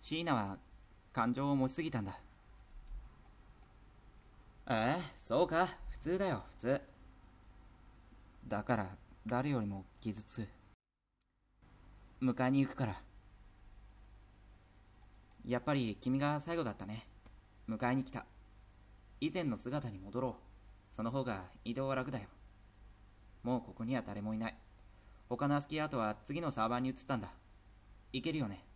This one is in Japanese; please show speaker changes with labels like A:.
A: 椎名は感情を持ちすぎたんだ。そうか、普通だよ、普通。だから誰よりも傷つく。迎えに行くから。やっぱり君が最後だったね。迎えに来た。以前の姿に戻ろう。その方が移動は楽だよ。もうここには誰もいない。他のアスキーアートは次のサーバーに移ったんだ。行けるよね。